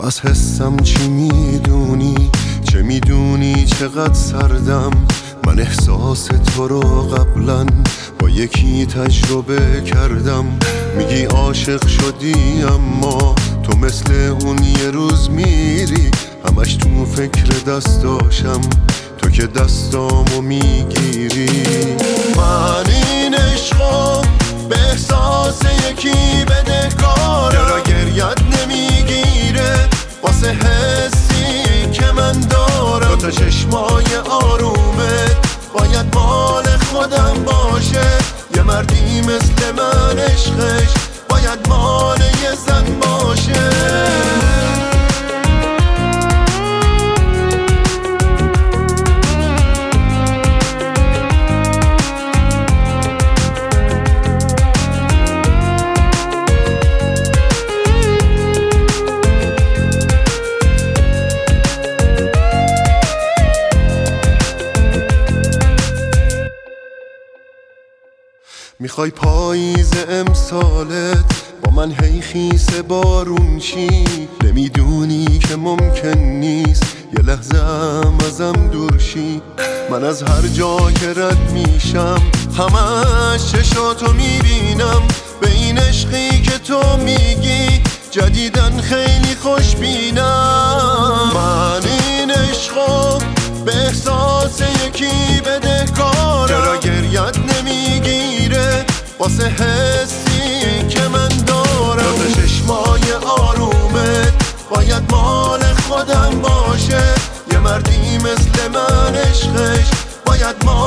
از حسم چی میدونی؟ چه میدونی چقدر سردم؟ من احساس تو رو قبلا با یکی تجربه کردم. میگی عاشق شدی اما تو مثل اون یه روز میری. همش تو فکر دستاشم، تو که دستامو میگیری. من این عشقو به احساس یکی بدهکارم. چرا گریت نمیگیره واسه حسی که من دارم؟ تا چشمای آرومت باید مال خودم باشه. یه مردی مثل من عشقش باید مال یه زن باشه. میخوای پاییز امسالت با من هی خیس بارون چی؟ نمیدونی که ممکن نیست یه لحظه هم ازم دور شی. من از هر جا که رد میشم همش چشاتو میبینم. به این عشقی که تو میگی جدیدن خیلی خوشبینم. من این عشقو به احساس یکی بدهکارم. چرا گریت نمیگیره واسه حسی که من دارم؟ تا چشمای آرومت باید مال خودم باشه. یه مردی مثل من عشقش باید مال